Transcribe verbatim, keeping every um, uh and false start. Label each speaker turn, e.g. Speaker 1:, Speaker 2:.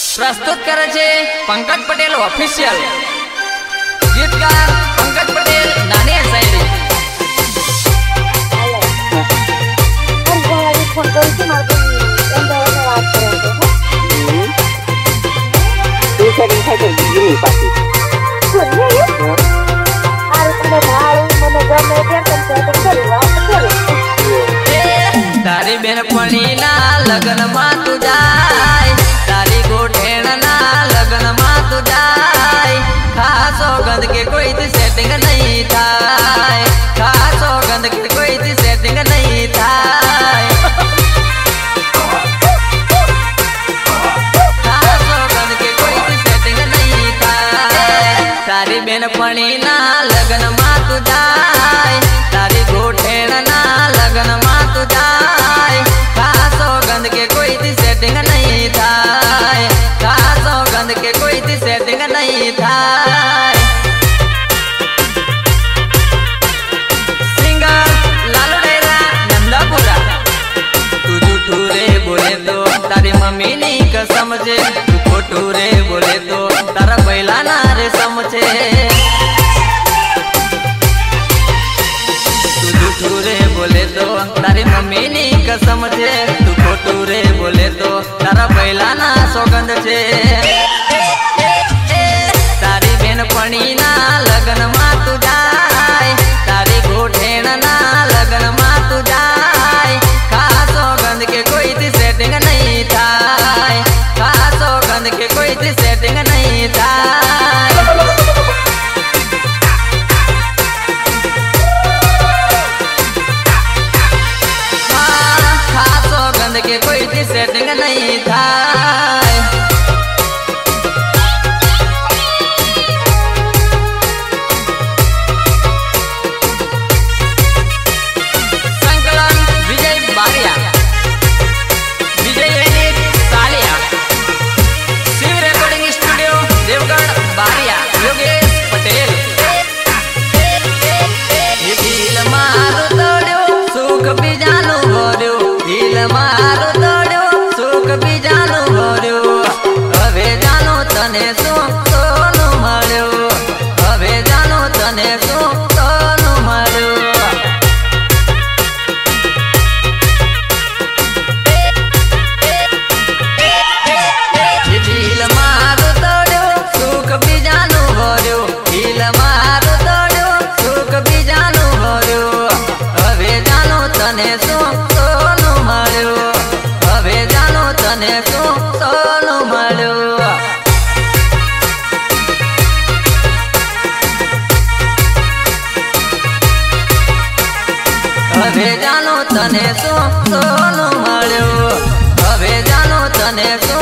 Speaker 1: प्रस्तुत करे छे पंकज पटेल ऑफिशियल, गीतकार पंकज पटेल नानी शायरी। तारी बेनपणी ना लगन में तू जाय, तारी गोठेण ना लगन में तू जाय, खासो गंध के कोई थी सेटिंग नहीं थाय, खासो गंध के कोई थी सेटिंग नहीं थाय, खासो गंध के कोई थी सेटिंग नहीं थाय। तारी बेनपणी ना लगन में तू जाय, तारी गोठेण ना लगन में तू जाय, खासो गंध के कोई थी सेटिंग नहीं थाय, खासो गंध के कोई थी सेटिंग नहीं थाय। सिंगर लालू डेरा नंदापुरा। तू झूठू रे बोले तो तारी मम्मी नहीं कसम छे, तू खोटू रे बोले तो तारा बैला ना रे समझे, तू रे बोले तो तारी मम्मी नहीं कसम छे, तू खोटू रे बोले तो तारा बैला ना सौगंध छे। तारी बेनपणी ना लगन में तू जाय, तारी गोठेण ना लगन में तू जाय, खास सौगंध के कोई थी सेटिंग नहीं थाय, खास सौगंध के कोई थी सेटिंग नहीं थाय। के कोई थी सेटिंग नहीं थाय। संकलन विजय बारिया, विजय सालिया, शिव रिकॉर्डिंग स्टूडियो देवगढ़ बारिया, योगेश पटेल। दिल मारू तोड़ो सुख भी जानू भर्यो, दिल मारू तोड़ो सुख भी जानू भर्यो, हवे जानो तने सुख सोनू मळ्यो, हवे जानो तने सुख सोनू मळ्यो। दिल मारू तोड़ो सुख भी जानू भर्यो, दिल मारू तोड़ो सुख भी जानू भर्यो, हवे जानो तने सुख सोनू मळ्यो, हवे जानो तने सुख सोनू मळ्यो। हवे जानो तने सुख सोनू मळ्यो, हवे जानो तने सुख